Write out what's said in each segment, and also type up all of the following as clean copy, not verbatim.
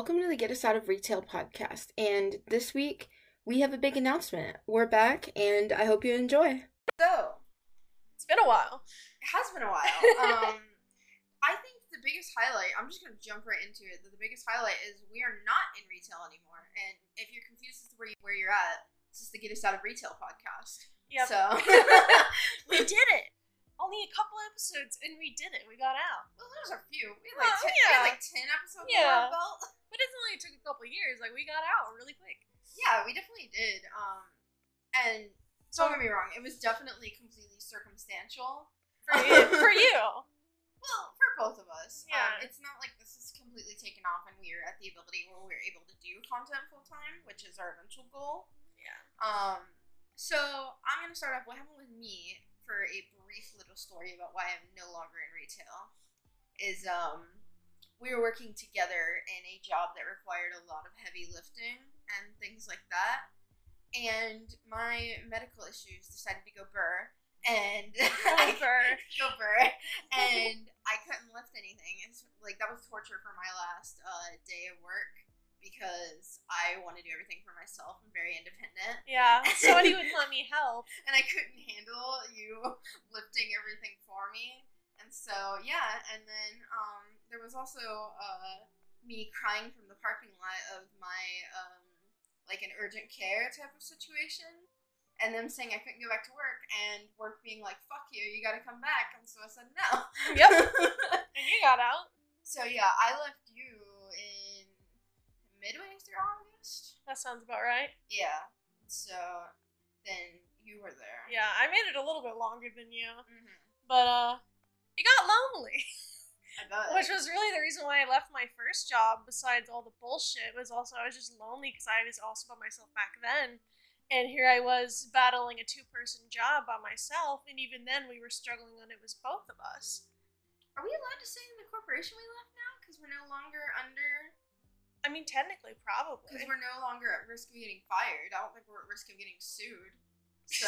Welcome to the Get Us Out of Retail podcast. And this week, we have a big announcement. We're back, and I hope you enjoy. So, It's been a while. it has been a while. I think the biggest highlight, I'm just going to jump right into it, that the biggest highlight is we are not in retail anymore. And if you're confused as to where you're at, this is the Get Us Out of Retail podcast. Yep. So, We did it. Only a couple episodes, and we did it. We got out. well, there's a few. We Well, had like 10 episodes under Yeah. our belt. But it only took a couple years. Like, we got out really quick. Yeah, we definitely did. And don't get me wrong, it was definitely completely circumstantial. For you. For you. Well, for both of us. Yeah. It's not like this is completely taken off and we're at the ability where we're able to do content full time, which is our eventual goal. Yeah. So I'm gonna start off what happened with me for a brief little story about why I'm no longer in retail. Is we were working together in a job that required a lot of heavy lifting and things like that. And my medical issues decided to go burr. And go burr. And I couldn't lift anything. It's like that was torture for my last day of work because I want to do everything for myself. I'm very independent. Yeah. Somebody would let me help. And I couldn't handle you lifting everything for me. And so, yeah. And then there was also me crying from the parking lot of my, like an urgent care type of situation. And them saying I couldn't go back to work. And work being like, fuck you, you gotta come back. And so I said no. Yep. And you got out. So, yeah, I left you in midway through August. That sounds about right. Yeah. So then you were there. Yeah, I made it a little bit longer than you. Mm-hmm. But, it got lonely. I bet. Which was really the reason why I left my first job, besides all the bullshit, was also I was just lonely because I was also by myself back then. And here I was battling a 2-person job by myself, and even then we were struggling when it was both of us. Are we allowed to say in the corporation we left now? Because we're no longer under... I mean, technically, probably. Because we're no longer at risk of getting fired. I don't think we're at risk of getting sued. So...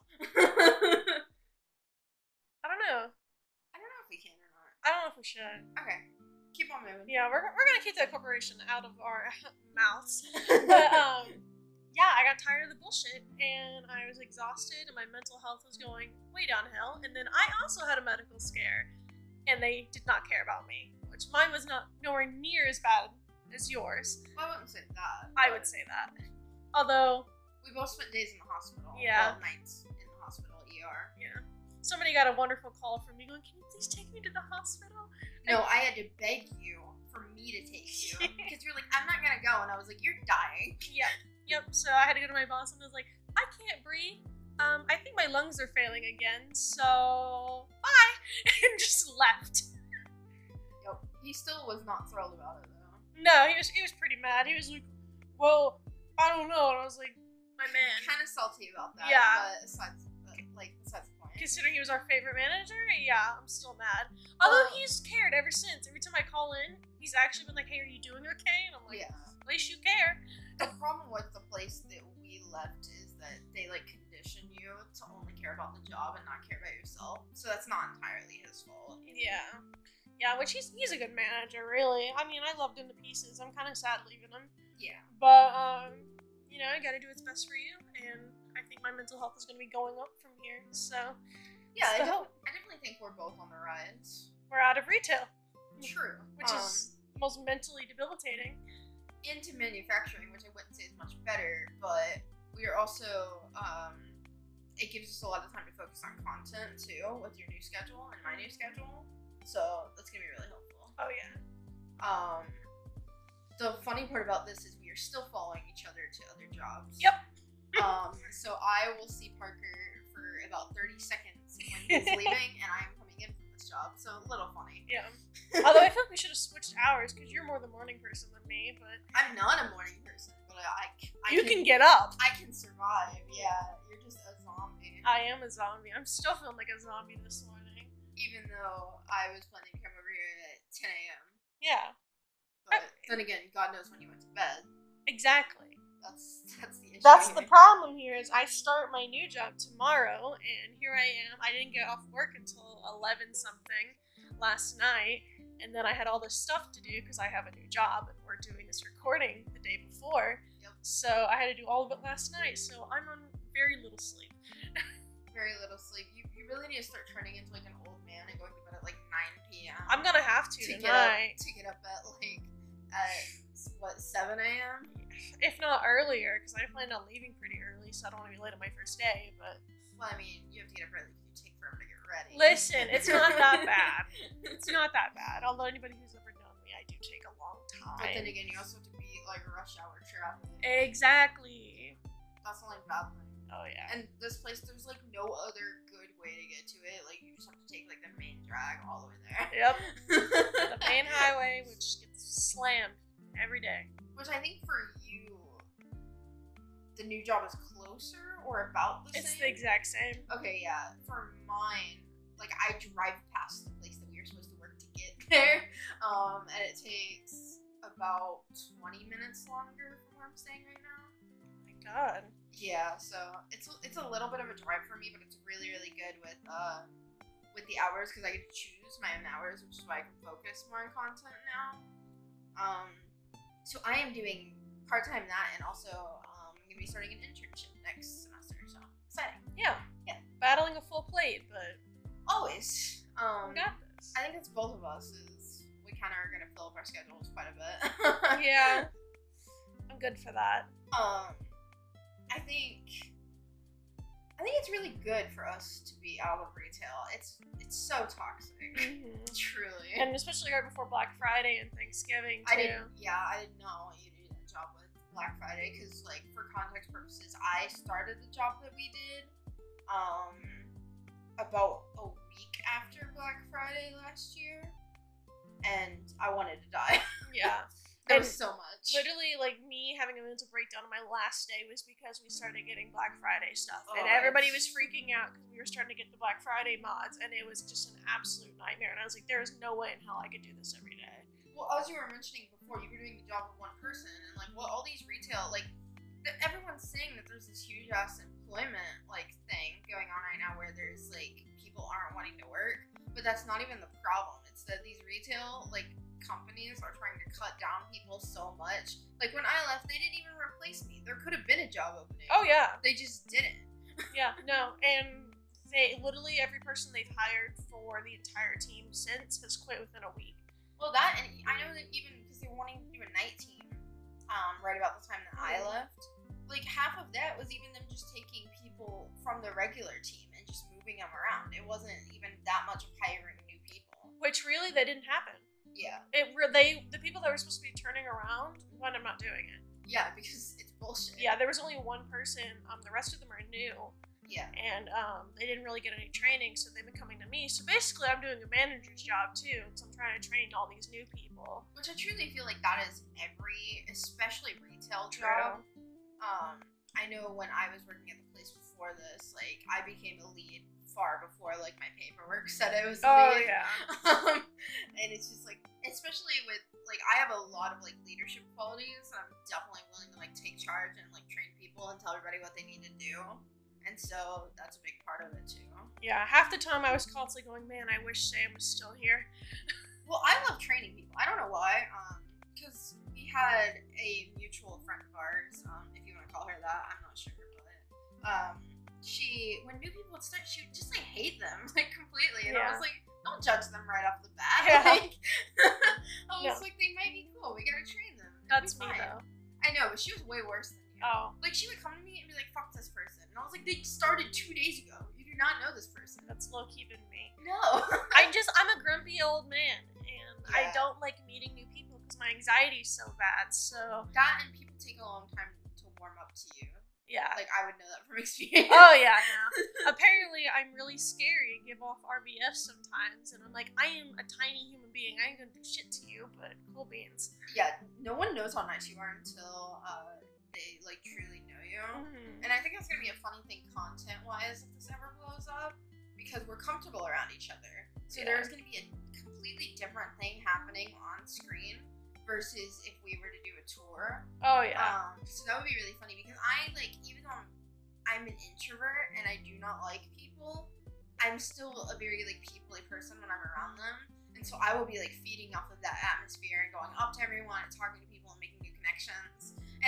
I don't know. I don't know if we can or not. I don't know if we should. Okay. Keep on moving. Yeah, we're gonna keep that corporation out of our mouths. But, yeah, I got tired of the bullshit, and I was exhausted, and my mental health was going way downhill, and then I also had a medical scare, and they did not care about me, which mine was nowhere near as bad as yours. Well, I wouldn't say that. I would say that. Although, We both spent days in the hospital. Yeah. Well, nights in the hospital, ER. yeah. Somebody got a wonderful call from me going, can you please take me to the hospital? No, I had to beg you for me to take you. Because you're like, I'm not going to go. And I was like, you're dying. Yep, so I had to go to my boss, and I was like, I can't breathe. I think my lungs are failing again, so bye. And just left. Yep. He still was not thrilled about it, though. No, he was pretty mad. He was like, well, I don't know. And I was like, my man. Kind of salty about that. Yeah. But besides the point. Considering he was our favorite manager, yeah, I'm still mad. Although he's cared ever since. Every time I call in, he's actually been like, hey, are you doing okay? And I'm like, Yeah. at least you care. The problem with the place that we left is that they like condition you to only care about the job and not care about yourself. So that's not entirely his fault. Yeah. Yeah, which he's a good manager, really. I mean, I loved him to pieces. I'm kind of sad leaving him. Yeah. But, you know, I gotta do what's best for you, and I think my mental health is gonna be going up from here, so... Yeah, I So- definitely think we're both on the rise. We're out of retail, True. which is most mentally debilitating. Into manufacturing, which I wouldn't say is much better, but we are also, it gives us a lot of time to focus on content too, with your new schedule and my new schedule. So that's gonna be really helpful. Oh, yeah. The funny part about this is we are still following each other to other jobs. Yep. So I will see Parker for about 30 seconds when he's leaving, and I'm coming in from this job. So a little funny. Yeah. Although I feel like we should have switched hours, because you're more the morning person than me, but... I'm not a morning person, but I You can get up. I can survive. Yeah, you're just a zombie. I am a zombie. I'm still feeling like a zombie this morning. Even though I was planning to come over here at 10 a.m. Yeah, But then again, God knows when you went to bed. exactly. That's the issue. That's the problem here is I start my new job tomorrow, and here I am. I didn't get off work until 11 something last night, and then I had all this stuff to do because I have a new job and we're doing this before. Yep. So I had to do all of it last night. So I'm on very little sleep. Very little sleep. You really need to start turning into like an old man and going to bed at like 9 p.m. I'm gonna have to tonight. Get up at like what 7 a.m. If not earlier, because I plan on leaving pretty early, so I don't want to be late on my first day. But well, I mean, you have to get up early because you take forever to get ready. listen, it's not that bad. It's not that bad. Although anybody who's ever known me, I do take a long time. But then again, you also have to beat like rush hour traffic. Exactly. That's the only bad thing. Oh yeah. And this place, there's like no other good way to get to it. Like you just have to take like the main drag all the way there. Yep. The main highway, which gets slammed every day. Which I think for you, the new job is closer or about the same? It's the exact same. Okay, yeah. For mine, like I drive past the place that we were supposed to work to get there, and it takes about 20 minutes longer from where I'm staying right now. Oh my god. Yeah, so it's a little bit of a drive for me, but it's really good with the hours because I get to choose my own hours, which is why I can focus more on content now. So I am doing part-time that, and also I'm gonna be starting an internship next semester. So exciting! Yeah. Yeah. Battling a full plate, but Always. we got this. I think it's both of us. Is we kind of are gonna fill up our schedules quite a bit. Yeah. I'm good for that. I think it's really good for us to be out of retail. It's so toxic, truly. And especially right before Black Friday and Thanksgiving too. I didn't know you did a job with Black Friday because, like, for context purposes, I started the job that we did about a week after Black Friday last year, and I wanted to die. Yeah. There was so much. Literally, like, me having a mental breakdown on my last day was because we started getting Black Friday stuff. And everybody was freaking out because we were starting to get the Black Friday mods, and it was just an absolute nightmare. And I was like, there is no way in hell I could do this every day. Well, as you were mentioning before, you were doing the job with one person, and, like, well, all these retail, like, everyone's saying that there's this huge-ass employment, like, thing going on right now where there's, like, people aren't wanting to work. But that's not even the problem. It's that these retail, like, companies are trying to cut down people so much. Like when I left, they didn't even replace me. There could have been a job opening. Oh yeah. They just didn't. Yeah, no, and they literally every person they've hired for the entire team since has quit within a week. Well, that, and I know that even because they were wanting to do a night team, right about the time that I left, like half of that was even them just taking people from the regular team and just moving them around. It wasn't even that much of hiring new people. Which really, that didn't happen. Yeah. The people that were supposed to be turning around wound up not doing it. Yeah, because it's bullshit. Yeah, there was only one person. The rest of them are new. Yeah. And they didn't really get any training, so they've been coming to me. So basically, I'm doing a manager's job too, because I'm trying to train all these new people. Which I truly feel like that is every, especially retail job. I know when I was working at the place before this, like I became a lead far before like my paperwork said I was a lead. Yeah. And it's just like, especially with like I have a lot of like leadership qualities, and I'm definitely willing to like take charge and like train people and tell everybody what they need to do. And so that's a big part of it too. Yeah, half the time I was constantly going, man, I wish Sam was still here. Well, I love training people. I don't know why. Because we had a mutual friend of ours, if you want to call her that, I'm not sure, but when new people would start, she would just like hate them like completely, and I was like, don't judge them right off the bat. Yeah. Like, I was like, they might be cool. We gotta train them. That's me though. I know, but she was way worse than you. Oh. Like she would come to me and be like, "Fuck this person," and I was like, "They started 2 days ago. You do not know this person." That's low key been me. No. I'm a grumpy old man, and I don't like meeting new people because my anxiety is so bad. So that, and people take a long time to warm up to you. Yeah. Like, I would know that from experience. Oh, yeah, no. Apparently, I'm really scary and give off RBF sometimes, and I'm like, I am a tiny human being. I ain't gonna do shit to you, but cool beans. Yeah, no one knows how nice you are until they, like, truly know you. Mm-hmm. And I think that's gonna be a funny thing content-wise if this ever blows up, because we're comfortable around each other. So there's gonna be a completely different thing happening on screen versus if we were to do a tour. Oh, yeah. So that would be really funny because I, like, even though I'm an introvert and I do not like people, I'm still a very, like, people-y person when I'm around them. And so I will be, like, feeding off of that atmosphere and going up to everyone and talking to people and making new connections. And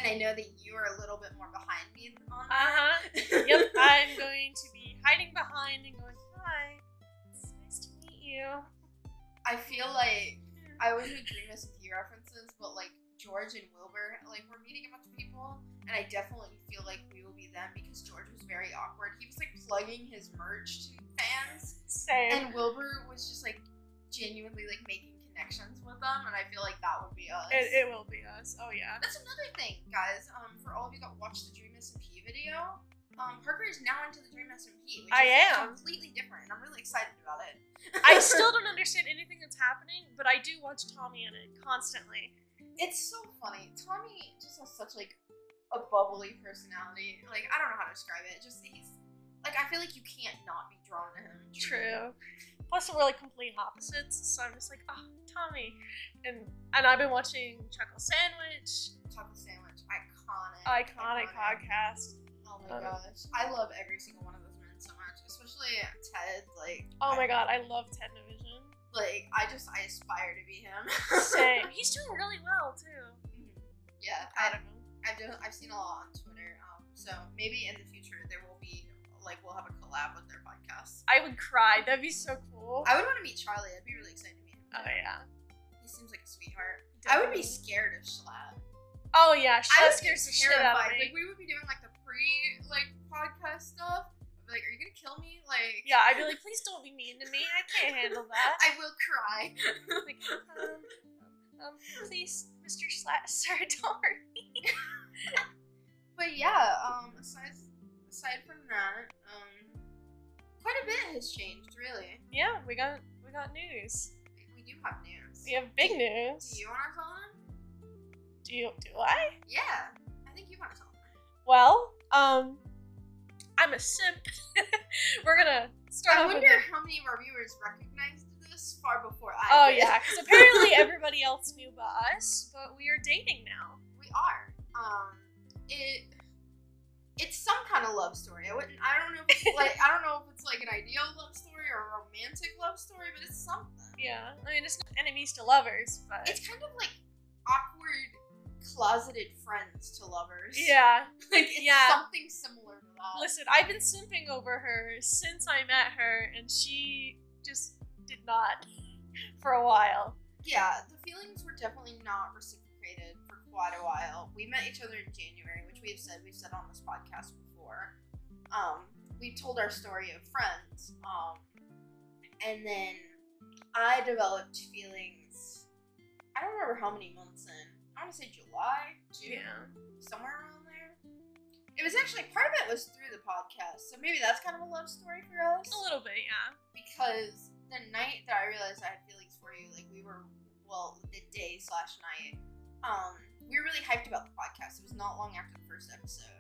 and I know that you are a little bit more behind me on that. Yep, I'm going to be hiding behind and going, hi, it's nice to meet you. I feel like I always make Dream S&P references, but like George and Wilbur, like we're meeting a bunch of people, and I definitely feel like we will be them because George was very awkward. He was like plugging his merch to fans, Same. and Wilbur was just like genuinely like making connections with them, and I feel like that would be us. It will be us. Oh yeah. That's another thing, guys. For all of you that watched the Dream S&P video, Parker is now into the Dream S&P, which is completely different, and I'm really excited about it. I still don't understand anything that's happening, but I do watch Tommy in it constantly. It's so funny. Tommy just has such like a bubbly personality. Like I don't know how to describe it. Just he's like I feel like you can't not be drawn to him. True. Plus we're like complete opposites, so I'm just like, oh, Tommy. And I've been watching Chuckle Sandwich. Chocolate Sandwich, iconic podcast. Oh my gosh, I love every single one of those men so much, especially Ted. Like, oh my god, I love Ted Division. Like, I aspire to be him. Same. He's doing really well too. Yeah, I don't know. I've seen a lot on Twitter. So maybe in the future there will be like we'll have a collab with their podcast. I would cry. That'd be so cool. I would want to meet Charlie. I'd be really excited to meet him. Oh yeah. He seems like a sweetheart. Definitely. I would be scared of Schlatt. Oh yeah, I Schlatt would scares be the shit out of terrified. me. Like we would be doing like the podcast stuff. I'd be like, are you gonna kill me? Like Yeah, I'd be like, please don't be mean to me. I can't handle that. I will cry. Like, please, Mr. Schlatt, sir, don't hurt me. But yeah, aside from that, quite a bit has changed, really. Yeah, we got news. We do have news. We have big news. Do you want to tell them? Do I? Yeah, I think you want to tell them. Well, I'm a simp. We're gonna start. I wonder how many of our viewers recognized this far before I Oh did. yeah, because apparently everybody else knew about us, but we are dating now. We are. It's some kind of love story. I don't know if it's like an ideal love story or a romantic love story, but it's something. Yeah, I mean it's not enemies to lovers, but It's kind of like awkward closeted friends to lovers. yeah. Like it's Yeah. something similar to that. Listen, I've been simping over her since I met her, and she just did not for a while. Yeah, the feelings were definitely not reciprocated for quite a while. We met each other in January, which we've said on this podcast before. We told our story of friends. And then I developed feelings. I don't remember how many months in. I want to say July, June, somewhere around there. It was actually, part of it was through the podcast, so maybe that's kind of a love story for us. A little bit, yeah. Because the night that I realized I had feelings for you, like the day/night, we were really hyped about the podcast. It was not long after the first episode.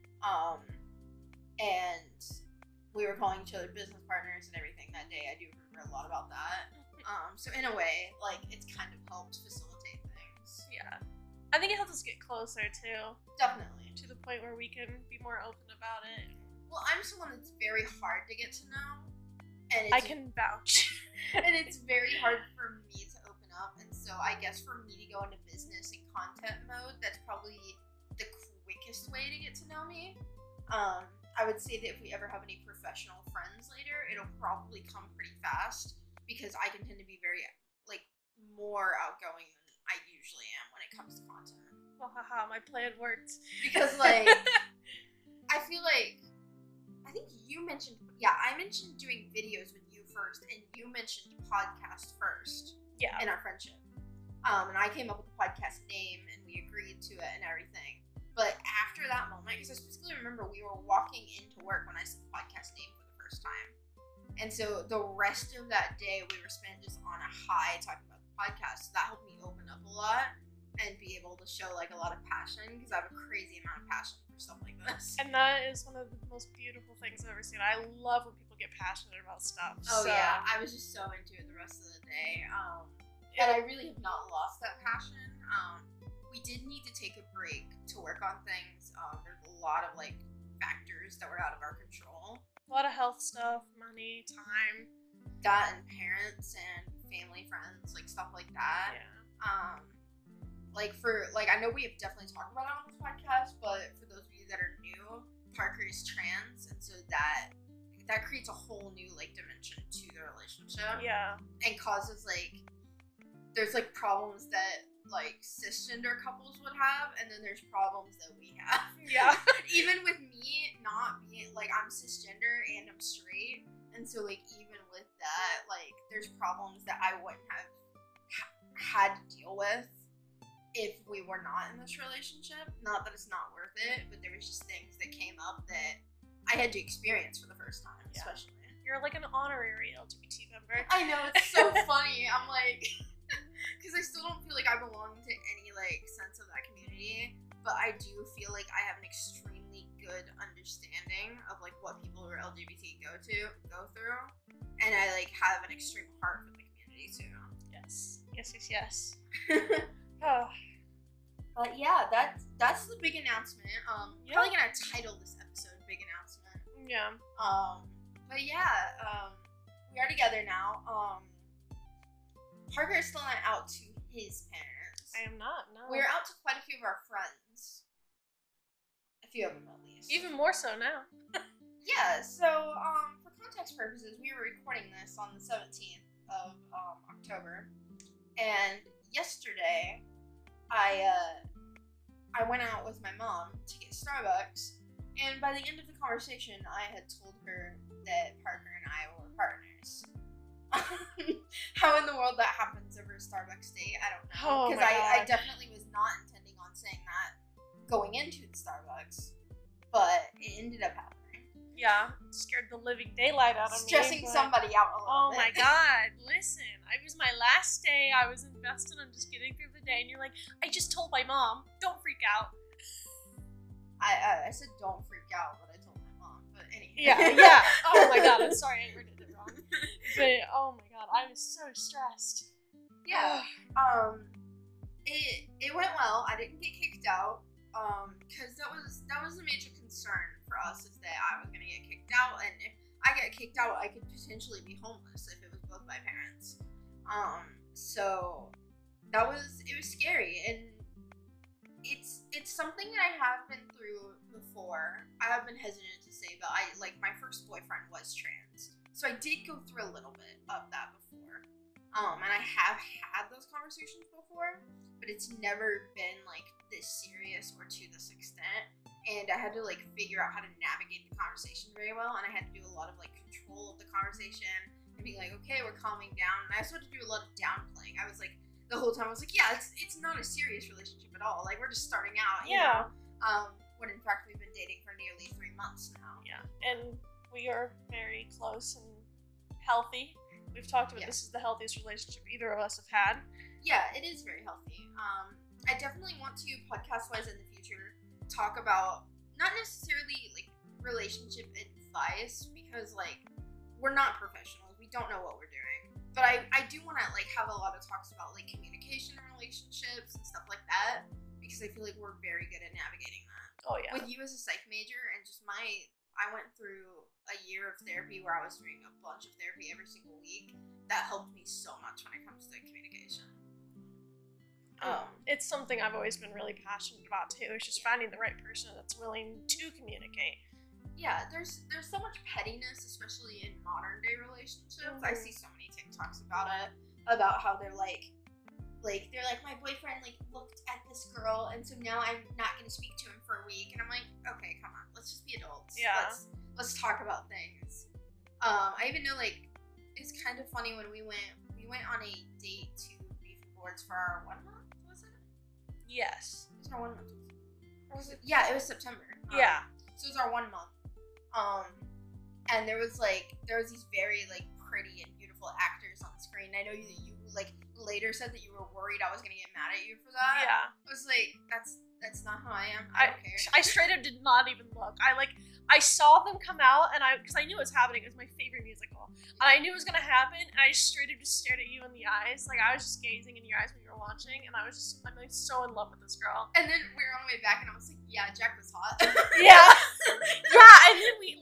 And we were calling each other business partners and everything that day. I do remember a lot about that. So in a way, like, it's kind of helped facilitate things. Yeah. I think it helps us get closer, too. Definitely. To the point where we can be more open about it. Well, I'm someone that's very hard to get to know. And I can vouch. And it's very hard for me to open up. And so I guess for me to go into business and content mode, that's probably the quickest way to get to know me. I would say that if we ever have any professional friends later, it'll probably come pretty fast because I can tend to be very, like, more outgoing than I usually am when it comes to content. Well, haha, my plan worked. Because, like, I feel like, I think you mentioned, I mentioned doing videos with you first, and you mentioned podcast first. Yeah. In our friendship. And I came up with the podcast name, and we agreed to it and everything. But after that moment, because I specifically remember we were walking into work when I said the podcast name for the first time. And so the rest of that day, we were spent just on a high talking about the podcast. So that helped me open up a lot and be able to show, like, a lot of passion, because I have a crazy amount of passion for stuff like this. And that is one of the most beautiful things I've ever seen. I love when people get passionate about stuff. Oh, yeah. I was just so into it the rest of the day. And I really have not lost that passion. We did need to take a break to work on things. There's a lot of, like, factors that were out of our control. A lot of health stuff, money, time. That and parents and family, friends, like, stuff like that. Yeah. I know we have definitely talked about it on this podcast, but for those of you that are new, Parker is trans, and so that creates a whole new like dimension to the relationship. Yeah. And causes there's like problems that like cisgender couples would have, and then there's problems that we have. Yeah. Even with me not being like, I'm cisgender and I'm straight, and so like even with that, like there's problems that I wouldn't have had to deal with if we were not in this relationship. Not that it's not worth it, but there was just things that came up that I had to experience for the first time, especially. You're like an honorary LGBT member. I know, it's so funny. I'm like, because I still don't feel like I belong to any like sense of that community, but I do feel like I have an extremely good understanding of like what people who are LGBT go through, and I like have an extreme heart for the community too. Yes. Oh. But yeah, that's the big announcement. Probably gonna title this episode "Big Announcement." Yeah. But yeah, we are together now. Parker is still not out to his parents. I am not. No. We're out to quite a few of our friends. A few of them, at least. Even more so now. Yeah. So, for context purposes, we were recording this on the 17th of October, and yesterday, I went out with my mom to get Starbucks, and by the end of the conversation, I had told her that Parker and I were partners. How in the world that happens over a Starbucks date, I don't know. Because I definitely was not intending on saying that going into the Starbucks, but it ended up happening. Yeah, scared the living daylight out of me. Stressing somebody out a little bit. Oh my god, listen. It was my last day. I was invested on just getting through the day, and you're like, I just told my mom, don't freak out. I said don't freak out, but I told my mom. But anyway. Yeah. Oh my god, I'm sorry I worded it wrong. But oh my god, I was so stressed. Yeah. It went well. I didn't get kicked out. Because that was a major concern for us, is that I was gonna get kicked out, and if I get kicked out, I could potentially be homeless if it was both my parents. So it was scary, and it's something that I have been through before. I have been hesitant to say, but my first boyfriend was trans, so I did go through a little bit of that before. And I have had those conversations before, but it's never been like this serious or to this extent. And I had to like figure out how to navigate the conversation very well, and I had to do a lot of like control of the conversation and being like, okay, we're calming down. And I also had to do a lot of downplaying. I was like, the whole time I was like, yeah, it's not a serious relationship at all. Like, we're just starting out. You know? When in fact we've been dating for nearly 3 months now. Yeah, and we are very close and healthy. We've talked about this is the healthiest relationship either of us have had. Yeah, it is very healthy. I definitely want to, podcast-wise in the future, talk about not necessarily like relationship advice, because like we're not professionals. We don't know what we're doing. But I do want to like have a lot of talks about like communication in relationships and stuff like that, because I feel like we're very good at navigating that. Oh yeah. With you as a psych major, and just I went through a year of therapy where I was doing a bunch of therapy every single week. That helped me so much when it comes to communication. It's something I've always been really passionate about too. It's just finding the right person that's willing to communicate. Yeah, there's so much pettiness, especially in modern day relationships. Mm-hmm. I see so many TikToks about it, about how they're like my boyfriend like looked at this girl, and so now I'm not gonna speak to him for a week. And I'm like, okay, come on, let's just be adults. Yeah. Let's talk about things. I even know like it's kind of funny when we went on a date to Beef and Boards for our 1 month. Was it? Yes. It was our 1 month. Or was it? Yeah, it was September. Yeah. So it was our 1 month. And there was these very like pretty and beautiful actors on screen. I know that you like later said that you were worried I was gonna get mad at you for that. Yeah. I was like, that's not how I am. I don't care. I straight up did not even look. I saw them come out, and because I knew it was happening. It was my favorite musical, and I knew it was gonna happen. And I just straight up just stared at you in the eyes, like I was just gazing in your eyes when you were watching, and I'm like so in love with this girl. And then we were on the way back, and I was like, yeah, Jack was hot. Yeah, yeah. And then we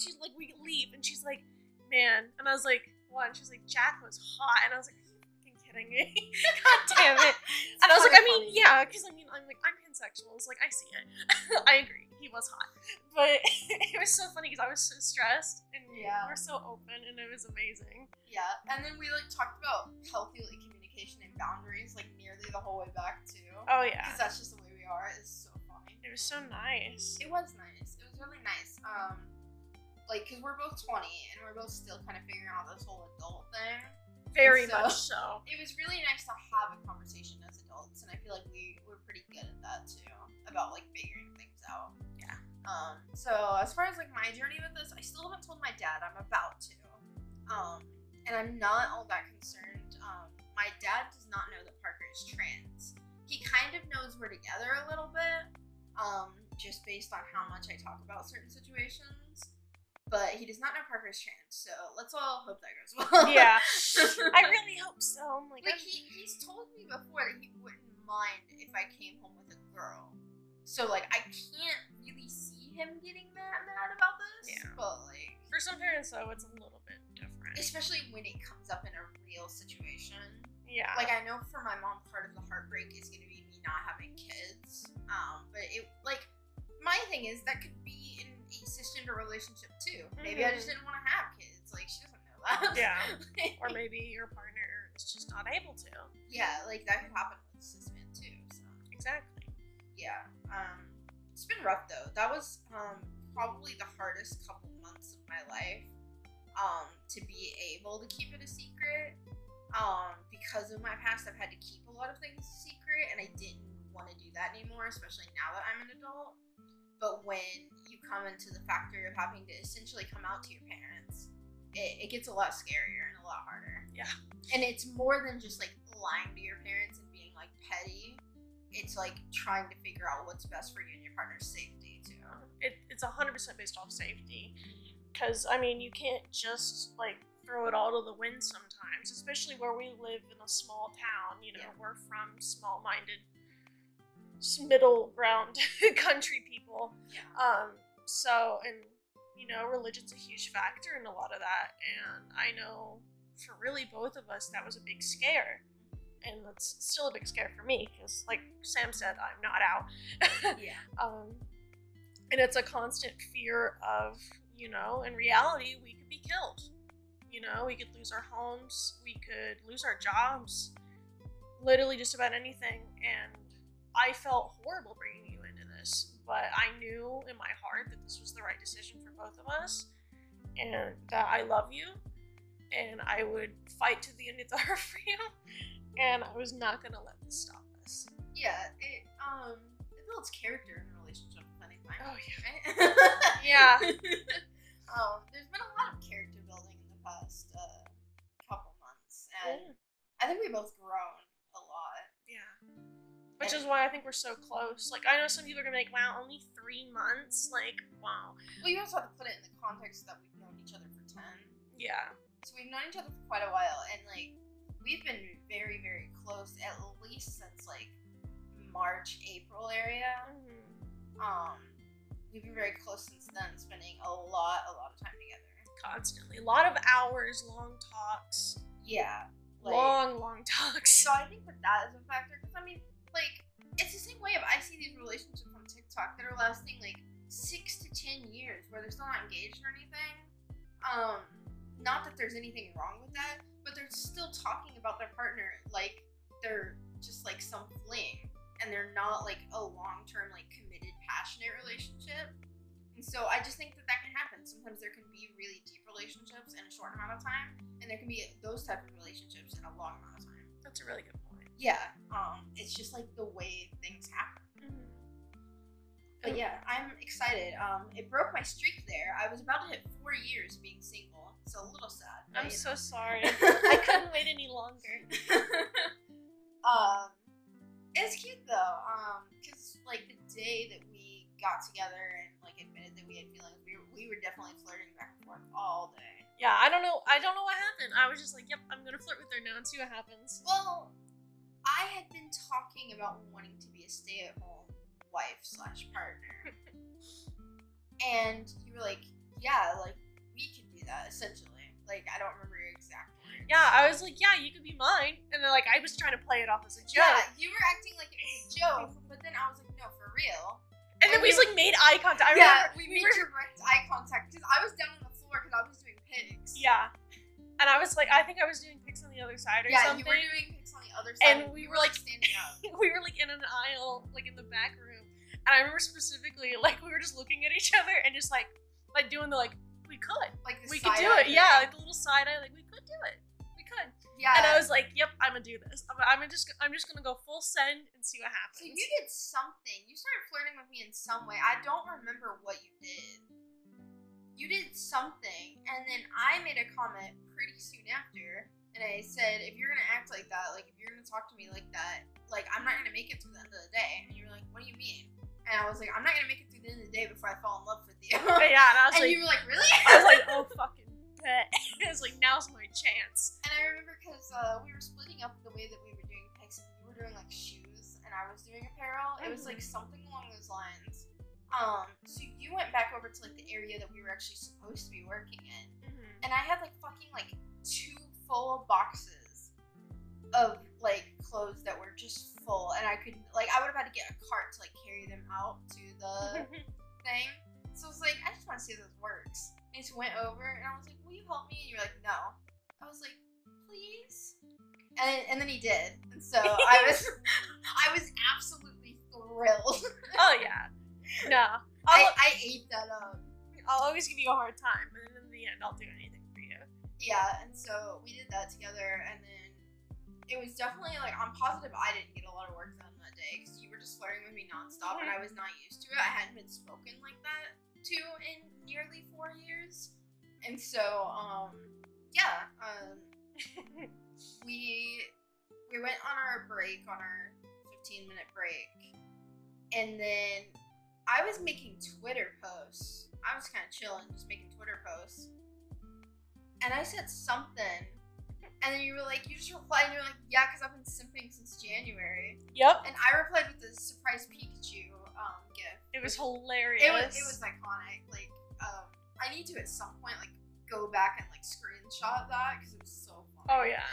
leave, and she's like, man, and I was like, what? And she's like, Jack was hot, and I was like, are you fucking kidding thingy. God damn it. And I was like, I mean, yeah, because I'm pansexual. It's like, I see it. I agree. He was hot. But it was so funny because I was so stressed and we were so open and it was amazing. Yeah, and then we like talked about healthy like communication and boundaries like nearly the whole way back too. Oh yeah. Because that's just the way we are. It's so funny. It was so nice. It was nice. It was really nice. Like, because we're both 20 and we're both still kind of figuring out this whole adult thing. Very much so. It was really nice to have a conversation as adults, and I feel like we were pretty good at that too, about like figuring things out. Yeah. So as far as like my journey with this, I still haven't told my dad. I'm about to. And I'm not all that concerned. My dad does not know that Parker is trans. He kind of knows we're together a little bit, just based on how much I talk about certain situations. But he does not know Parker is trans, so let's all hope that goes well. Yeah, I really hope so. I'm like he's told me before that he wouldn't mind if I came home with a girl. So like I can't really see him getting mad about this. Yeah. But like for some parents though, it's a little bit different. Especially when it comes up in a real situation. Yeah. Like I know for my mom, part of the heartbreak is gonna be me not having kids. But it like my thing is that could be in a cisgender relationship too. Maybe I just didn't want to have kids. Like she doesn't know that. Yeah. Or maybe your partner is just not able to. Yeah, like that could happen with cis men too. So exactly. Yeah. It's been rough though. That was probably the hardest couple months of my life. To be able to keep it a secret. Because of my past, I've had to keep a lot of things secret, and I didn't want to do that anymore, especially now that I'm an adult. But when you come into the factor of having to essentially come out to your parents, it gets a lot scarier and a lot harder. Yeah. And it's more than just like lying to your parents and being like petty. It's like trying to figure out what's best for you and your partner's safety too. It's 100% based off safety. Because, I mean, you can't just like throw it all to the wind sometimes, especially where we live in a small town. You know, we're from small-minded, middle ground country people. Yeah. So, and you know, religion's a huge factor in a lot of that, and I know for really both of us that was a big scare, and that's still a big scare for me because, like Sam said, I'm not out. Yeah. And it's a constant fear of, you know, in reality, we could be killed. You know, we could lose our homes, we could lose our jobs, literally just about anything. And I felt horrible bringing you into this, but I knew in my heart that this was the right decision for both of us, and that I love you, and I would fight to the end of the earth for you, and I was not gonna let this stop us. Yeah, it builds character in a relationship with anything. Oh yeah. Right? Yeah. There's been a lot of character building in the past couple months, and I think we both grown a lot. Yeah. Which is why I think we're so close. Like, I know some people are gonna be like, wow, only 3 months? Like, wow. Well, you also have to put it in the context that we've known each other for 10. Yeah. So we've known each other for quite a while, and, like, we've been very, very close, at least since, like, March, April area. Mm-hmm. We've been very close since then, spending a lot of time together. Constantly. A lot of hours, long talks. Yeah. Like, long talks. So I think that is a factor, because, I mean, like, it's the same way of I see these relationships on TikTok that are lasting like 6 to 10 years where they're still not engaged or anything. Not that there's anything wrong with that, but they're still talking about their partner like they're just like some fling, and they're not like a long-term, like committed, passionate relationship. And so I just think that can happen. Sometimes there can be really deep relationships in a short amount of time, and there can be those type of relationships in a long amount of time. That's a really good point. Yeah, it's just like the way things happen. Mm-hmm. But yeah, I'm excited. It broke my streak there. I was about to hit 4 years being single, so a little sad. I'm so sorry. I couldn't wait any longer. It's cute though, because like the day that we got together and like admitted that we had feelings, we were definitely flirting back and forth all day. Yeah, I don't know what happened. I was just like, yep, I'm gonna flirt with her now and see what happens. Well, I had been talking about wanting to be a stay-at-home wife/partner. And you were like, yeah, like, we could do that, essentially. Like, I don't remember your exact words. Yeah, I was like, yeah, you could be mine. And then, like, I was trying to play it off as a joke. Yeah, you were acting like it was a joke, but then I was like, no, for real. And then we just, like, made eye contact. We made direct eye contact, because I was down on the floor because I was doing pigs. Yeah. And I was like, I think I was doing pics on the other side or something. Yeah, you were doing pics on the other side. And we were, like, standing up. We were, like, in an aisle, like, in the back room. And I remember specifically, like, we were just looking at each other and just, like doing the, like, we could. Like, we could do it. Yeah, like, the little side eye, like, we could do it. We could. Yeah. And I was like, yep, I'm gonna do this. I'm just gonna go full send and see what happens. So you did something. You started flirting with me in some way. I don't remember what you did. You did something, and then I made a comment pretty soon after, and I said, if you're gonna act like that, like, if you're gonna talk to me like that, like, I'm not gonna make it to the end of the day. And you were like, what do you mean? And I was like, I'm not gonna make it through the end of the day before I fall in love with you. Yeah, and I was and like, you were like, really? I was like, oh, fucking bet. I was like, now's my chance. And I remember because we were splitting up the way that we were doing pics, and you were doing, like, shoes, and I was doing apparel. It was, like, something along those lines. So you went back over to, like, the area that we were actually supposed to be working in. Mm-hmm. And I had, like, fucking, like, 2 full boxes of, like, clothes that were just full. And I could, like, I would have had to get a cart to, like, carry them out to the thing. So I was like, I just want to see if this works. And he just went over, and I was like, will you help me? And you're like, no. I was like, please? And then he did. And so I was absolutely thrilled. Oh, yeah. No. I ate that up. I'll always give you a hard time, and then in the end, I'll do anything for you. Yeah, and so we did that together, and then it was definitely, like, I'm positive I didn't get a lot of work done that day, because you were just flirting with me nonstop, and I was not used to it. I hadn't been spoken like that to in nearly 4 years. And so, yeah, we went on our break, on our 15-minute break, and then I was making Twitter posts. I was kind of chilling, just making Twitter posts. And I said something. And then you were like, you just replied and you were like, yeah, because I've been simping since January. Yep. And I replied with the surprise Pikachu gift. It was hilarious. It was iconic. Like, I need to at some point, like, go back and, like, screenshot that because it was so funny. Oh, yeah.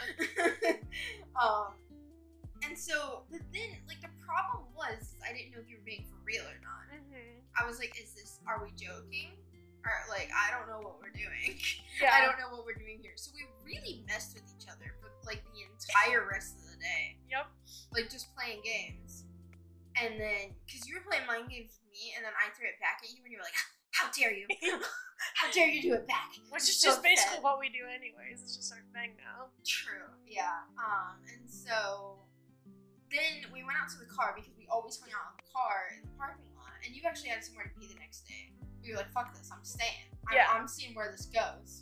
And so, but then, like, the problem was I didn't know if you were being for real or not. Mm-hmm. I was like, are we joking? Or, like, I don't know what we're doing. Yeah. I don't know what we're doing here. So we really messed with each other for, like, the entire rest of the day. Yep. Like, just playing games. And then, because you were playing mind games with me, and then I threw it back at you, and you were like, how dare you? How dare you do it back? Which is So just basically upset. what we do anyways. It's just our thing now. True, yeah. And so then we went out to the car because we always hung out in the car in the parking lot. And you actually had somewhere to be the next day. We were like, fuck this, I'm staying. I'm seeing where this goes.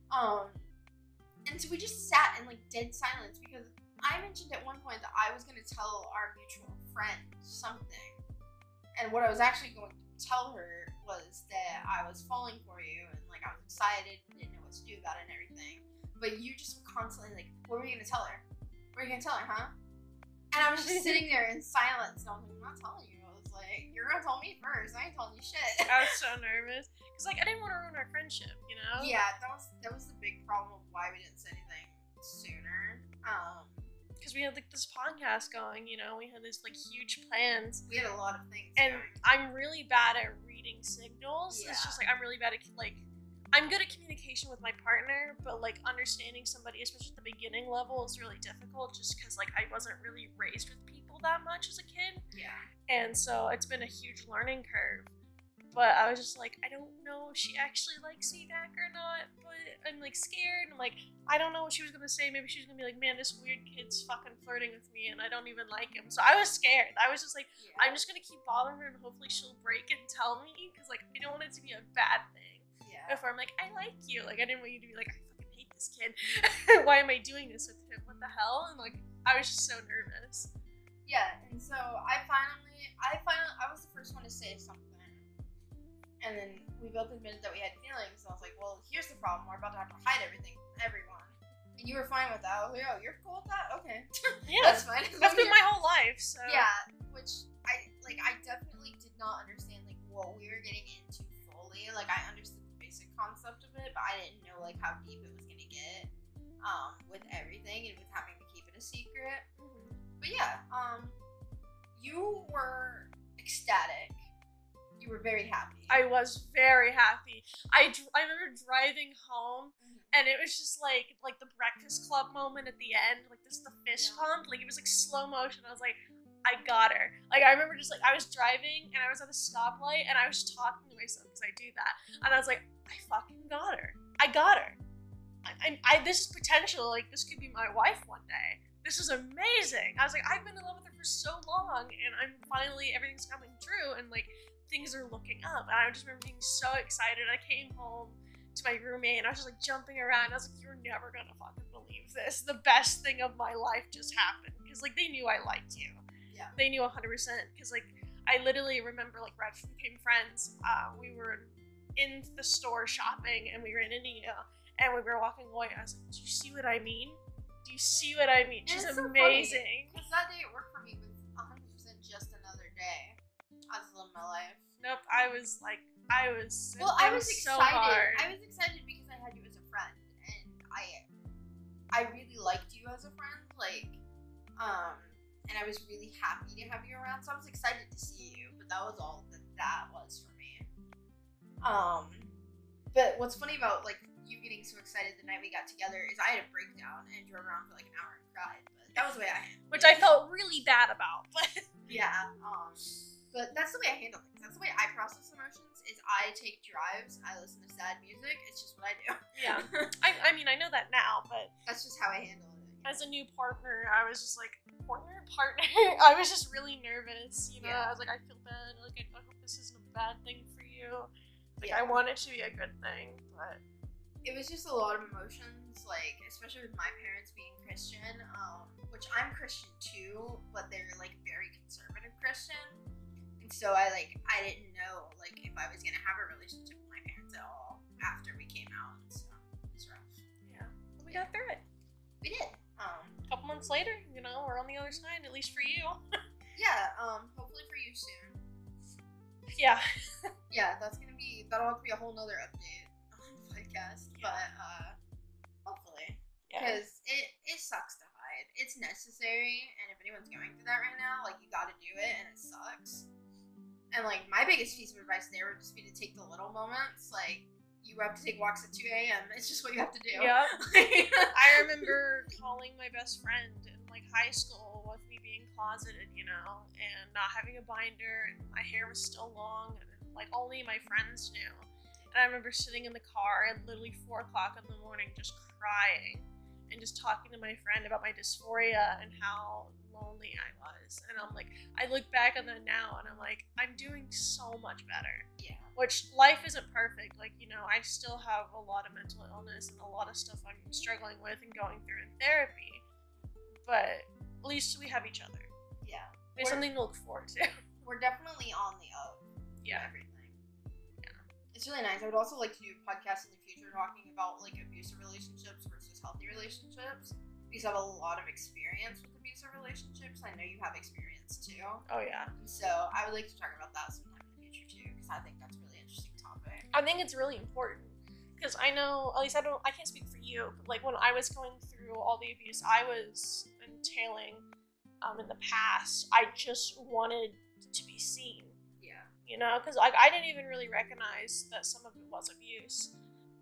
And so we just sat in, like, dead silence because I mentioned at one point that I was going to tell our mutual friend something. And what I was actually going to tell her was that I was falling for you and, like, I was excited and didn't know what to do about it and everything. But you just were constantly like, what were you going to tell her? What are you going to tell her, huh? And I was just sitting there in silence, and I was like, I'm not telling you. I was like, you're going to tell me first. I ain't telling you shit. I was so nervous. Because, like, I didn't want to ruin our friendship, you know? Yeah, that was the big problem of why we didn't say anything sooner. Because we had, like, this podcast going, you know? We had these, like, huge plans. We had a lot of things And going. I'm really bad at reading signals. Yeah. It's just, like, I'm really bad at, like, I'm good at communication with my partner, but, like, understanding somebody, especially at the beginning level, is really difficult just because, like, I wasn't really raised with people that much as a kid. Yeah. And so it's been a huge learning curve. But I was just like, I don't know if she actually likes me back or not, but I'm, like, scared. I'm like, I don't know what she was going to say. Maybe she was going to be like, man, this weird kid's fucking flirting with me and I don't even like him. So I was scared. I was just like, Yeah. I'm just going to keep bothering her and hopefully she'll break and tell me because, like, I don't want it to be a bad thing. Yeah. If I'm like, I like you. Like, I didn't want you to be like, I fucking hate this kid. Why am I doing this with him? What the hell? And, like, I was just so nervous. Yeah, and so I was the first one to say something. And then we both admitted that we had feelings. And I was like, well, here's the problem. We're about to have to hide everything from everyone. And you were fine with that. I was like, oh, you're cool with that? Okay. Yeah. That's fine. That's been my whole life, so. Yeah, which I definitely did not understand, like, what we were getting into fully. Like, I understood the basic concept of it, but I didn't know, like, how deep it was gonna get. with everything and with having to keep it a secret. But yeah, you were ecstatic. You were very happy. I was very happy. I remember driving home, and it was just like the Breakfast Club moment at the end, like this the fist pump, like it was like slow motion. I was like, I got her. Like I remember just like I was driving and I was at a stoplight and I was talking to myself because I do that, and I was like, I fucking got her. I got her. I this is potential. Like this could be my wife one day. This is amazing. I was like, I've been in love with her for so long, and I'm finally everything's coming true, and like things are looking up. And I just remember being so excited. I came home to my roommate and I was just like jumping around. I was like, you're never gonna fucking believe this. The best thing of my life just happened. Because like they knew I liked you. Yeah. They knew 100%. Because like I literally remember like right after we became friends, we were in the store shopping and we were in India and we were walking away. I was like, do you see what I mean? Do you see what I mean? She's amazing. Because that day at work for me was 100% just another day. I was living my life. Nope, I was excited. I was so hard. I was excited because I had you as a friend, and I really liked you as a friend. Like, and I was really happy to have you around. So I was excited to see you. But that was all that was for me. But what's funny about like you getting so excited the night we got together is I had a breakdown and drove around for like an hour and cried. But that was the way I handled it. Which I felt really bad about. But yeah. But that's the way I handle things. That's the way I process emotions. Is I take drives. I listen to sad music. It's just what I do. yeah, I mean I know that now, but that's just how I handle it. as a new partner, I was just like partner. I was just really nervous. You know, Yeah. I was like, I feel bad. Like I hope this isn't a bad thing for you. Like Yeah. I want it to be a good thing, but It was just a lot of emotions, like especially with my parents being Christian, which I'm Christian too, but they're like very conservative Christian, and so I didn't know like if I was gonna have a relationship with my parents at all after we came out, and so it was rough. yeah, we got through it. We did. A couple months later, you know, we're on the other side, at least for you. Yeah. Hopefully for you soon. Yeah. Yeah, that'll have to be a whole nother update on the podcast, but hopefully. Yeah. Because it sucks to hide. It's necessary, and if anyone's going through that right now, like, you gotta do it, and it sucks. And, like, my biggest piece of advice there would just be to take the little moments. Like, you have to take walks at 2 a.m. It's just what you have to do. Yeah. I remember calling my best friend in, like, high school with me being closeted, you know, and not having a binder, and my hair was still long, and, like, only my friends knew. And I remember sitting in the car at literally 4 o'clock in the morning just crying and just talking to my friend about my dysphoria and how lonely I was. And I'm like, I look back on that now and I'm like, I'm doing so much better. Yeah. Which life isn't perfect. Like, you know, I still have a lot of mental illness and a lot of stuff I'm struggling with and going through in therapy. But at least we have each other. Yeah. We have something to look forward to. We're definitely on the up. Yeah. Everything. Yeah. It's really nice. I would also like to do a podcast in the future talking about like abusive relationships versus healthy relationships. Because I have a lot of experience with abusive relationships. I know you have experience too. Oh, yeah. So I would like to talk about that sometime in the future too. Because I think that's a really interesting topic. I think it's really important. Because I know, at least I can't speak for you, but like when I was going through all the abuse I was entailing in the past, I just wanted to be seen. Yeah. You know, because like I didn't even really recognize that some of it was abuse,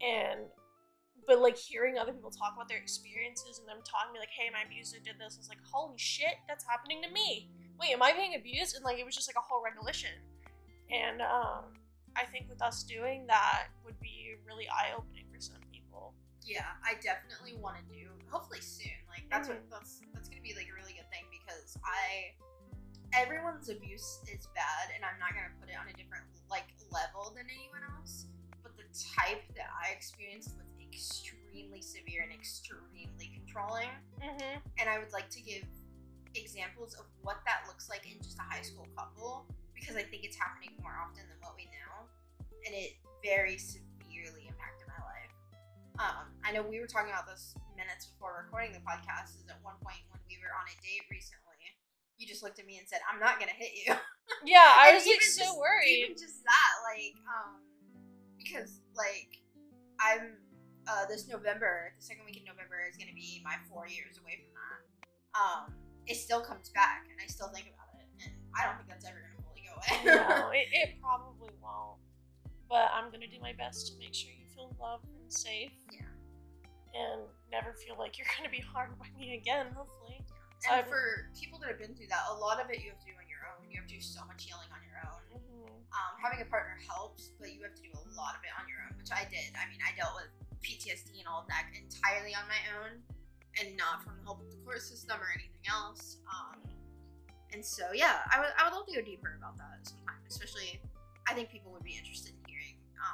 but like hearing other people talk about their experiences and them talking to me like, hey, my abuser did this, I was like, holy shit, that's happening to me. Wait, am I being abused? And like it was just like a whole recollection. And I think with us doing that would be really eye-opening for some people. Yeah, I definitely want to do. Hopefully soon. Like that's that's gonna be like a really good thing because everyone's abuse is bad, and I'm not gonna put it on a different like level than anyone else. But the type that I experienced was extremely severe and extremely controlling. Mm-hmm. And I would like to give examples of what that looks like in just a high school couple because I think it's happening more often than what we know, and it very severely impacted my life. I know we were talking about this minutes before recording the podcast. Is at one point when we were on a date recently, you just looked at me and said, "I'm not gonna hit you." Yeah, I And was like so worried. Even just that, like, because like I'm this November, the second week in November is going to be my 4 years away from that. It still comes back, and I still think about it, and I don't think that's ever going to fully go away. No, it probably won't. But I'm going to do my best to make sure you feel loved and safe. Yeah. And never feel like you're going to be harmed by me again, hopefully. And for people that have been through that, a lot of it you have to do on your own. You have to do so much healing on your own. Mm-hmm. Having a partner helps, but you have to do a lot of it on your own, which I did. I mean, I dealt with PTSD and all of that entirely on my own, and not from the help of the court system or anything else. And so, yeah, I would love to go deeper about that sometime, especially I think people would be interested in hearing,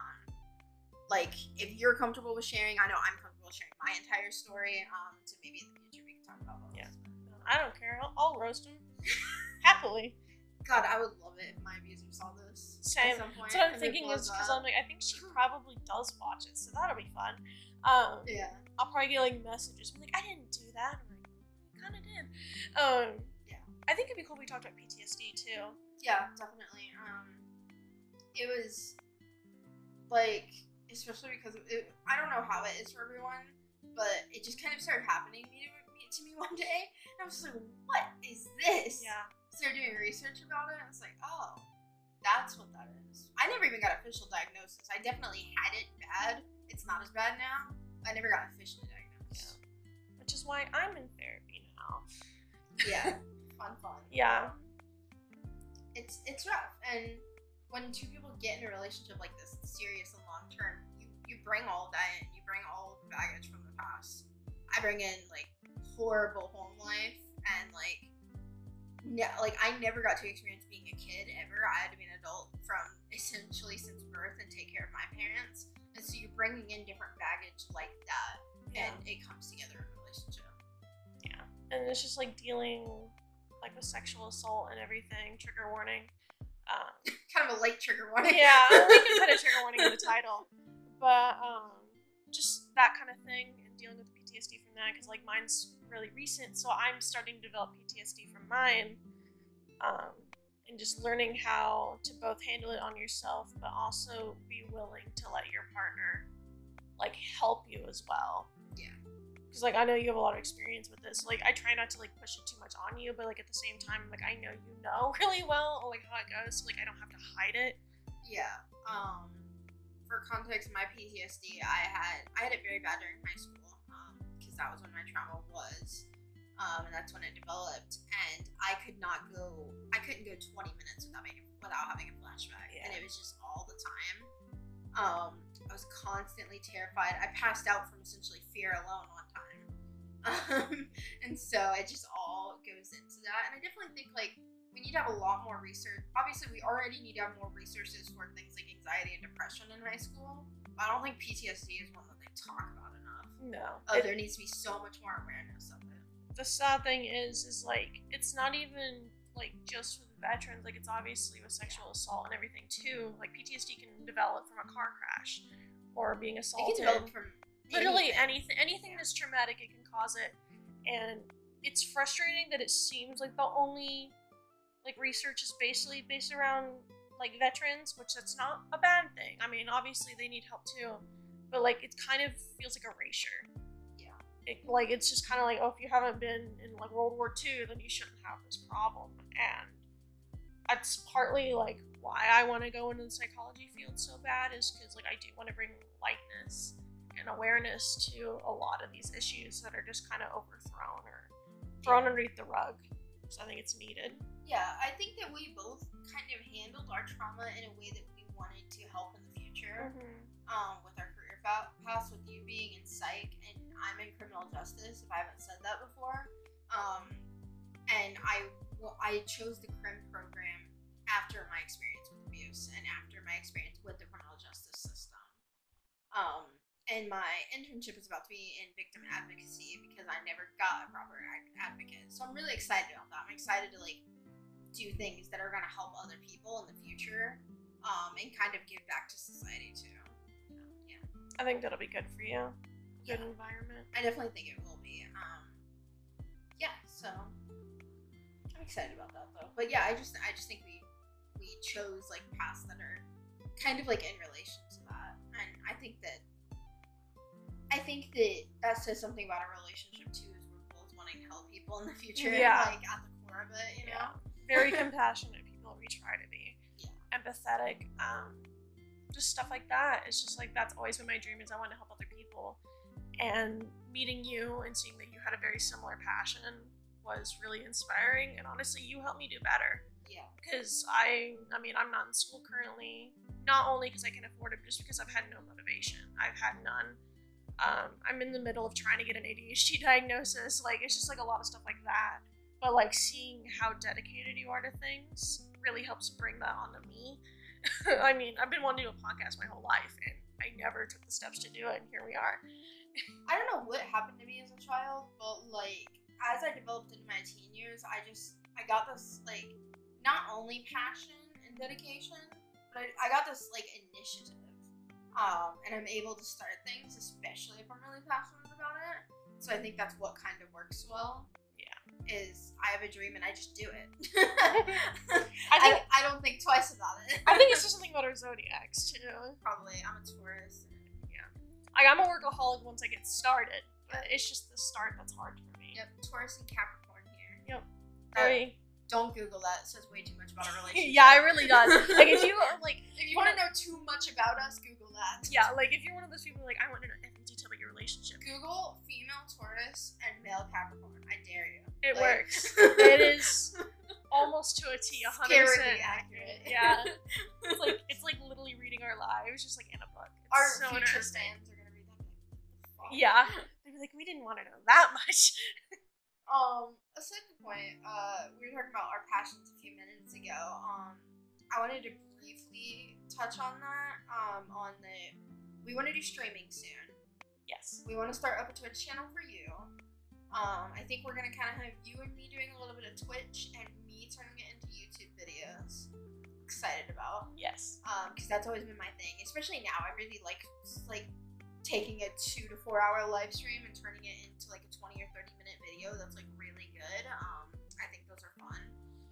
like, if you're comfortable with sharing. I know I'm comfortable sharing my entire story, so maybe in the future we can talk about those. Yeah. I don't care. I'll roast him. Happily. God, I would love it if my abuser saw this. Same. At some point, So what I'm and it thinking is, blows because up. I'm like, I think she probably does watch it, so that'll be fun. Yeah. I'll probably get like messages. I'm like, I didn't do that. I'm like, I kind of did. Yeah. I think it'd be cool if we talked about PTSD too. Yeah, definitely. It was like, especially because I don't know how it is for everyone, but it just kind of started happening to me one day, and I was just like, what is this? Yeah. Started doing research about it, and I was like, oh, that's what that is. I never even got official diagnosis. I definitely had it bad. It's not as bad now. I never got officially diagnosed. Yeah. Which is why I'm in therapy now. Yeah. Fun. Yeah. It's rough, and when two people get in a relationship like this, serious and long term, you bring all that in. You bring all the baggage from the past. I bring in like horrible home life, and like I never got to experience being a kid ever. I had to be an adult from essentially since birth and take care of my parents, and so you're bringing in different baggage like that, and it comes together in a relationship. Yeah, and it's just like dealing like with sexual assault and everything. Trigger warning. Kind of a late trigger warning. Yeah, we can put a trigger warning in the title, but just that kind of thing, and dealing with PTSD from that, because like mine's really recent, so I'm starting to develop PTSD from mine, and just learning how to both handle it on yourself, but also be willing to let your partner like help you as well. Yeah. Because like I know you have a lot of experience with this. Like I try not to like push it too much on you, but like at the same time, like I know you know really well like how it goes, so like I don't have to hide it. Yeah. For context, my PTSD, I had it very bad during high school, because that was when my trauma was, and that's when it developed. And I couldn't go 20 minutes without having a flashback, and it was just all the time. I was constantly terrified. I passed out from essentially fear alone one time, and so it just all goes into that. And I definitely think like we need to have a lot more research. Obviously, we already need to have more resources for things like anxiety and depression in high school. But I don't think PTSD is one that they talk about enough. No. There needs to be so much more awareness of it. The sad thing is like it's not even like just for the veterans. Like it's obviously with sexual assault and everything too. Like PTSD can develop from a car crash or being assaulted. It can develop from literally anything that's traumatic. It can cause it, and it's frustrating that it seems like the only like research is basically based around like veterans, which that's not a bad thing. I mean, obviously they need help too, but like it kind of feels like erasure. Yeah. It's just kind of like, oh, if you haven't been in like World War II, then you shouldn't have this problem. And that's partly like why I want to go into the psychology field so bad, is because like I do want to bring lightness and awareness to a lot of these issues that are just kind of overthrown or thrown underneath the rug. So I think it's needed. Yeah, I think that we both kind of handled our trauma in a way that we wanted to help in the future. Mm-hmm. With our career paths, with you being in psych and I'm in criminal justice, if I haven't said that before. And I chose the crim program after my experience with abuse and after my experience with the criminal justice system. And my internship is about to be in victim advocacy because I never got a proper advocate. So I'm really excited about that. I'm excited to like do things that are going to help other people in the future, and kind of give back to society too. Yeah. I think that'll be good for you. Good environment. I definitely think it will be. Yeah, so I'm excited about that though. But yeah, I just think we chose like paths that are kind of like in relation to that, and I think I think that says something about our relationship too, is we're both wanting to help people in the future. Yeah. Like at the core of it, you know? Very compassionate people, we try to be. Yeah. Empathetic, just stuff like that. It's just like, that's always been my dream, is I want to help other people. And meeting you and seeing that you had a very similar passion was really inspiring, and honestly, you helped me do better. Yeah. Because I mean, I'm not in school currently, not only because I can afford it, but just because I've had no motivation. I've had none. I'm in the middle of trying to get an ADHD diagnosis. Like, it's just like a lot of stuff like that. But like, seeing how dedicated you are to things really helps bring that onto me. I mean, I've been wanting to do a podcast my whole life, and I never took the steps to do it, and here we are. I don't know what happened to me as a child, but like as I developed into my teen years, I got this like not only passion and dedication, but I got this like initiative. And I'm able to start things, especially if I'm really passionate about it. So I think that's what kind of works well. Yeah. Is I have a dream and I just do it. I don't think twice about it. think it's just something about our zodiacs too. Probably. I'm a Taurus. Yeah. I'm a workaholic once I get started, but it's just the start that's hard for me. Yep, Taurus and Capricorn here. Yep. Very. Don't Google that. It says way too much about our relationship. Yeah, it really does. Like, if you want to know too much about us, Google that. Yeah, like if you're one of those people like, I want to know every detail about your relationship. Google female Taurus and male Capricorn. I dare you. It works. It is almost to a T, 100% scarily accurate. Yeah. It's like literally reading our lives, just like in a book. It's Our so future interesting. fans are gonna read that. Fuck. Yeah. They'd be like, we didn't want to know that much. A second point, we were talking about our passions a few minutes ago. I wanted to briefly touch on that. We want to do streaming soon. Yes. We want to start up a Twitch channel for you. I think we're gonna kind of have you and me doing a little bit of Twitch and me turning it into YouTube videos. Excited about. Yes. Because that's always been my thing. Especially now, I really like taking a 2 to 4 hour live stream and turning it into like a 20 or 30 minute video that's like really good. I think those are fun.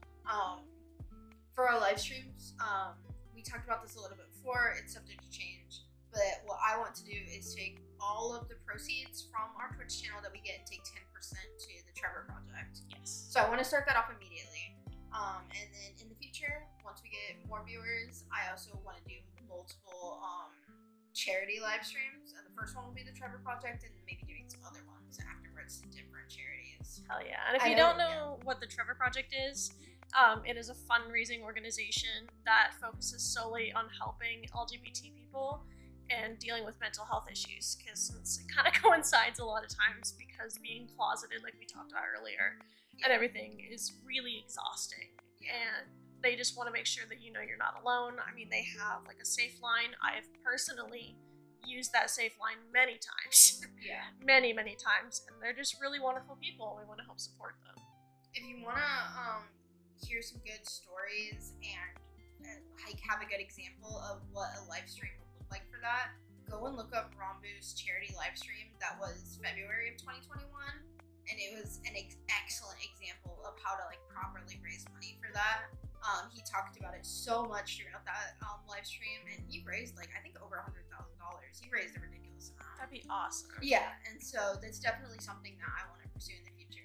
For our live streams, we talked about this a little bit before. It's subject to change, but what I want to do is take all of the proceeds from our Twitch channel that we get and take 10% to the Trevor Project. Yes. So I want to start that off immediately. And then in the future, once we get more viewers, I also want to do multiple charity live streams, and the first one will be the Trevor Project, and maybe doing some other ones afterwards to different charities. Hell yeah. And if you don't know what the Trevor Project is, it is a fundraising organization that focuses solely on helping LGBT people and dealing with mental health issues, because it kind of coincides a lot of times, because being closeted, like we talked about earlier, and everything is really exhausting. And they just want to make sure that you know you're not alone. I mean, they have like a safe line. I have personally used that safe line many times. Yeah. Many times. And they're just really wonderful people. We want to help support them. If you want to hear some good stories and like have a good example of what a live stream would look like for that, go and look up Rambu's charity live stream. That was February of 2021. And it was an excellent example of how to like properly raise money for that. He talked about it so much throughout that live stream, and he raised like I think over $100,000. He raised a ridiculous amount. That'd be awesome. Yeah, and so that's definitely something that I want to pursue in the future.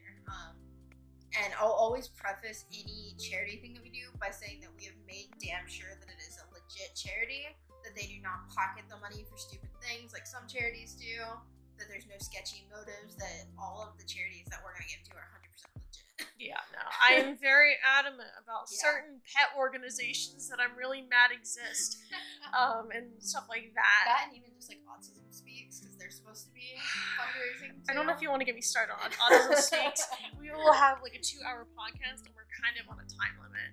And I'll always preface any charity thing that we do by saying that we have made damn sure that it is a legit charity, that they do not pocket the money for stupid things like some charities do, that there's no sketchy motives, that all of the charities that we're going to give to are 100% legit. Yeah, no. I'm very adamant about certain pet organizations that I'm really mad exist, and stuff like that. That and even just like Autism Speaks, because they're supposed to be fundraising too. I don't know if you want to get me started on Autism Speaks. We will have like a 2-hour podcast, and we're kind of on a time limit.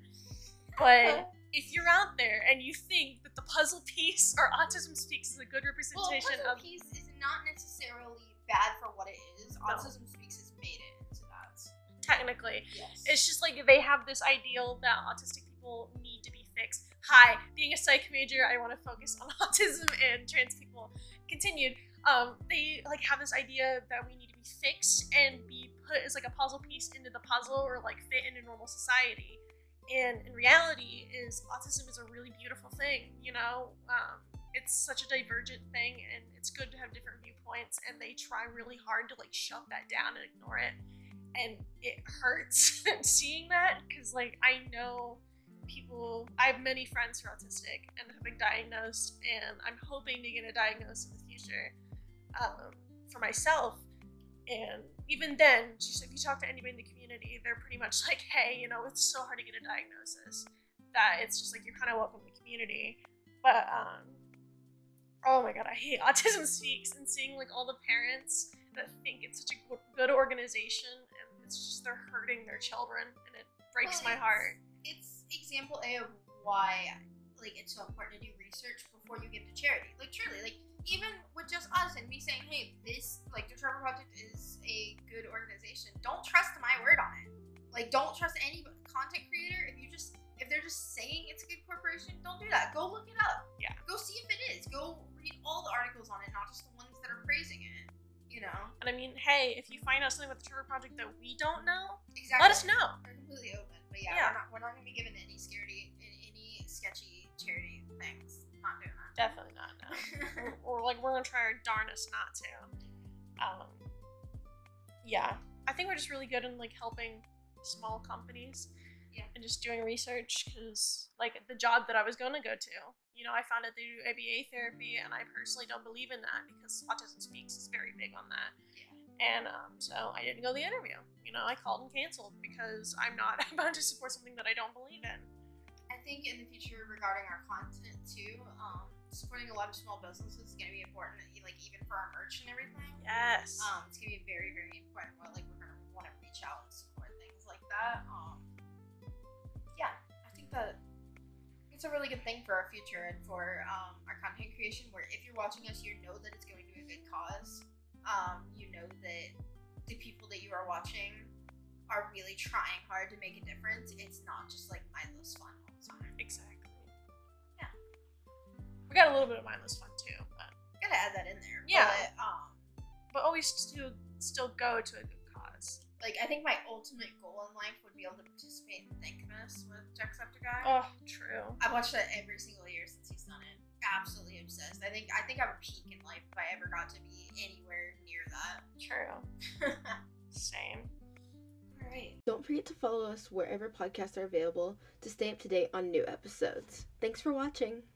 But if you're out there and you think that the puzzle piece or Autism Speaks is a good representation puzzle piece is not necessarily bad for what it is. No. Autism Speaks has made it into that. Technically, yes. It's just like they have this ideal that autistic people need to be fixed. Hi, being a psych major, I want to focus on autism and trans people. Continued. They like have this idea that we need to be fixed and be put as like a puzzle piece into the puzzle, or like fit in a normal society. And in reality, autism is a really beautiful thing. You know, it's such a divergent thing, and it's good to have different viewpoints, and they try really hard to like shut that down and ignore it, and it hurts seeing that, because like I know people, I have many friends who are autistic and have been diagnosed, and I'm hoping to get a diagnosis in the future for myself. And even then, just if you talk to anybody in the community, they're pretty much like, hey, you know, it's so hard to get a diagnosis that it's just like you're kind of welcome in the community. But oh my god, I hate Autism Speaks, and seeing like all the parents that think it's such a good organization, and it's just they're hurting their children, and it breaks my heart. It's example A of why like it's so important to do research before you give to charity. Like truly, like even with just us and me saying, hey, this like the Trevor Project is a good organization, don't trust my word on it. Like don't trust any content creator if they're just saying it's a good corporation. Don't do that. Go look it up. Yeah. Go see if it is. Go read all the articles on it, not just the ones that are praising it. You know. And I mean, hey, if you find out something about the Trevor Project that we don't know, exactly. let us know. We're completely open. But yeah. we're not going to be given any sketchy charity things. Not doing that. Definitely not. No. or like we're gonna try our darnest not to. Yeah, I think we're just really good in like helping small companies. Yeah. And just doing research, because like the job that I was gonna go to, you know, I found out they do ABA therapy, and I personally don't believe in that because Autism Speaks is very big on that. Yeah. And so I didn't go to the interview. You know, I called and canceled because I'm not about to support something that I don't believe in. I think in the future regarding our content too, supporting a lot of small businesses is going to be important, like even for our merch and everything. Yes. It's going to be very, very important. Like we're going to want to reach out and support things like that. Yeah, I think that it's a really good thing for our future and for our content creation, where if you're watching us, you know that it's going to a good cause. You know that the people that you are watching are really trying hard to make a difference. It's not just like mindless fun all the time. Exactly. Yeah. We got a little bit of mindless fun too, but Gotta add that in there. Yeah. But always still go to a good cause. like I think my ultimate goal in life would be able to participate in Thankmas with Jacksepticeye. Oh, true. I've watched that every single year since he's done it. Absolutely obsessed. I think I would peak in life if I ever got to be anywhere near that. True. Same. All right. Don't forget to follow us wherever podcasts are available to stay up to date on new episodes. Thanks for watching.